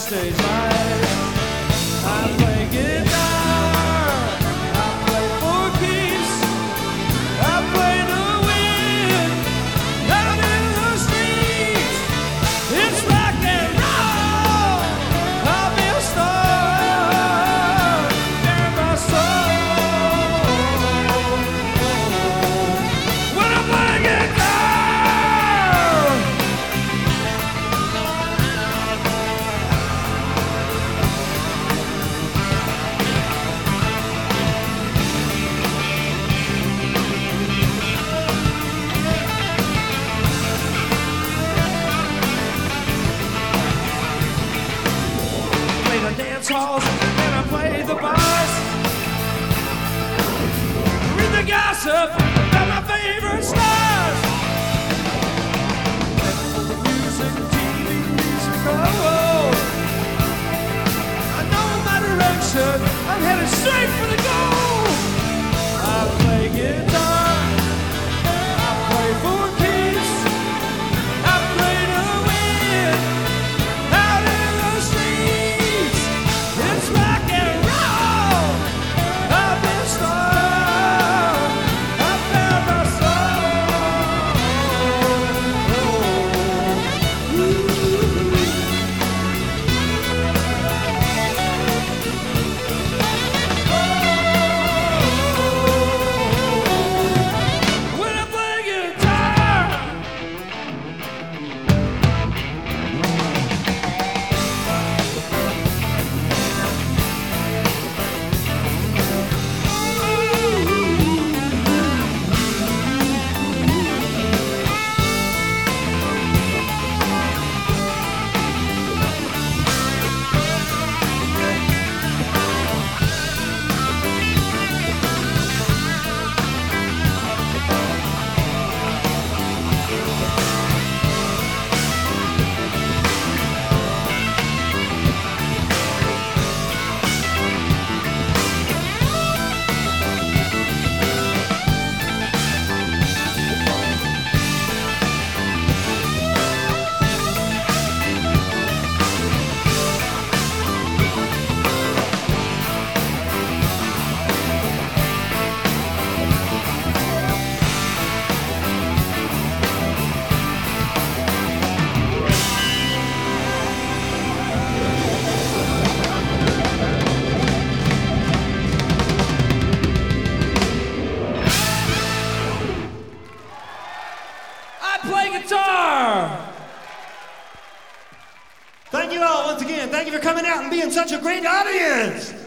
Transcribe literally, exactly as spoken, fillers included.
stage light. I play guitar, I play for keeps, I play to win, out in the streets. It's rock and roll, I'll be a star, bare my soul. When I play guitar, dance halls and I play the bars. Read the gossip about my favorite stars. Music, T V, music, oh. I know my direction, I'm headed straight for the goal. I play guitar, I play for keeps, I play to win, out in the streets. It's rock and roll, I've been star, I found my soul. When I play guitar, I play guitar. Thank you all once again. Thank you for coming out and being such a great audience.